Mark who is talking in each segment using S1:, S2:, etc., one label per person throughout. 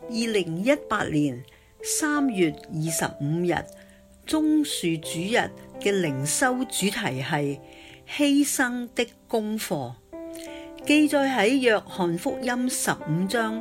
S1: 2018年3月25日棕樹主日嘅靈修主題係犧牲的功課，記載喺約翰福音15章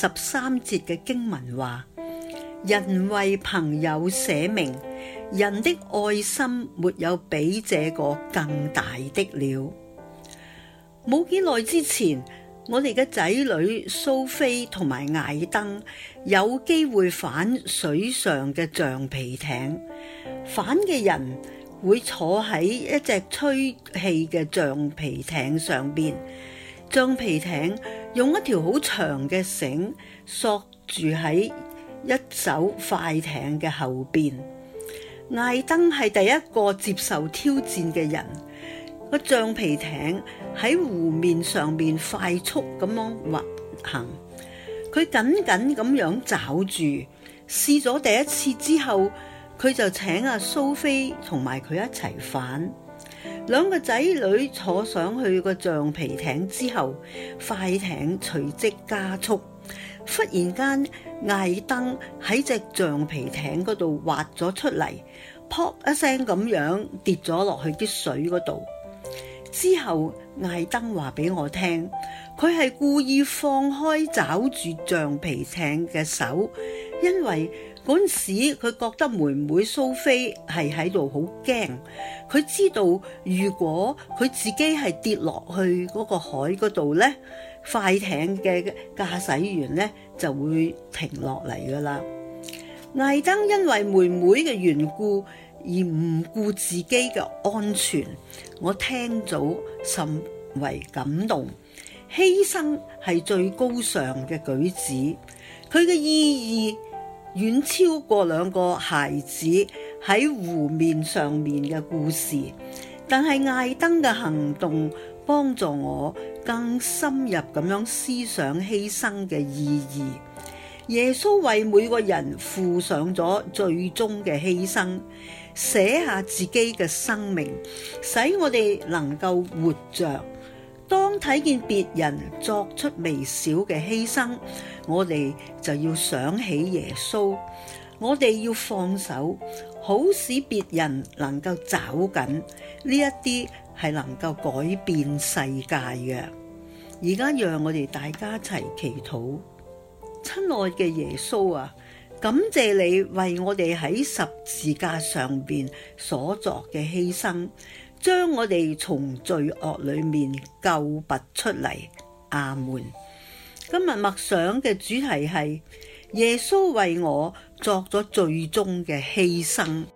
S1: 13節嘅經文話：人為朋友捨命，人的愛心沒有比這個更大的了。冇幾耐之前，我哋嘅仔女蘇菲同埋艾登有機會返水上嘅橡皮艇，返嘅人會坐喺一隻吹氣嘅橡皮艇上邊，橡皮艇用一條好長嘅繩索住喺一艘快艇嘅後邊。艾登係第一個接受挑戰嘅人，個橡皮艇喺湖面上面快速咁樣滑行，佢緊緊咁樣抓住。試咗第一次之後，佢就請阿蘇菲同埋佢一齊返。兩個仔女坐上去個橡皮艇之後，快艇隨即加速。忽然間，艾登喺隻橡皮艇嗰度滑咗出嚟，撲一聲咁樣跌咗落去啲水嗰度。之後艾登話俾我聽，佢係故意放開抓住橡皮艇嘅手，因為嗰陣時佢覺得妹妹蘇菲係喺度好驚，佢知道如果佢自己係跌落去嗰個海嗰度呢，快艇嘅駕駛員呢就會停落嚟噶啦。艾登因為妹妹嘅緣故而唔顧自己嘅安全，我聽咗甚為感動。犧牲係最高尚嘅舉止，佢嘅意義遠超過兩個孩子喺湖面上面嘅故事，但係艾登嘅行動幫助我更深入咁樣思想犧牲嘅意義。耶穌為每個人付上咗最終嘅犧牲，捨下自己嘅生命，使我哋能夠活着。當睇見別人作出微小嘅犧牲，我哋就要想起耶穌，我哋要放手，好使別人能夠找緊，呢一啲係能夠改變世界嘅。而家讓我哋大家一齊祈禱。親愛嘅耶穌啊，感謝你為我哋喺十字架上邊所作嘅犧牲，將我哋從罪惡裏面救拔出嚟。阿門。今日默想嘅主題係耶穌為我作咗最終嘅犧牲。